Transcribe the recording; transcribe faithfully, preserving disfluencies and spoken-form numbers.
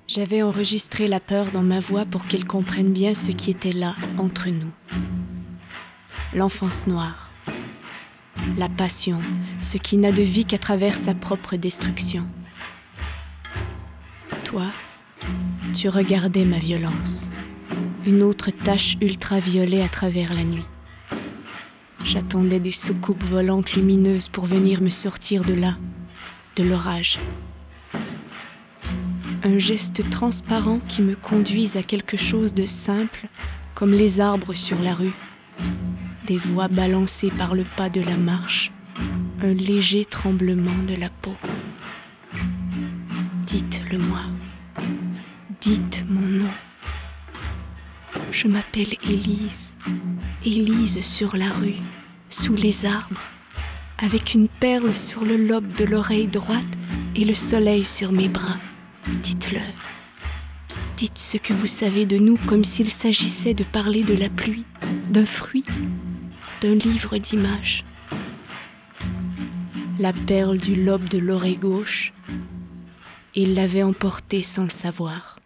J'avais enregistré la peur dans ma voix pour qu'elle comprenne bien ce qui était là, entre nous. L'enfance noire. La passion, ce qui n'a de vie qu'à travers sa propre destruction. Toi, tu regardais ma violence, une autre tache ultraviolet à travers la nuit. J'attendais des soucoupes volantes lumineuses pour venir me sortir de là, de l'orage. Un geste transparent qui me conduise à quelque chose de simple, comme les arbres sur la rue. Des voix balancées par le pas de la marche, un léger tremblement de la peau. Dites-le-moi, dites mon nom. Je m'appelle Élise, Élise sur la rue, sous les arbres, avec une perle sur le lobe de l'oreille droite et le soleil sur mes bras. Dites-le. Dites ce que vous savez de nous comme s'il s'agissait de parler de la pluie, d'un fruit, d'un livre d'images. La perle du lobe de l'oreille gauche, il l'avait emportée sans le savoir.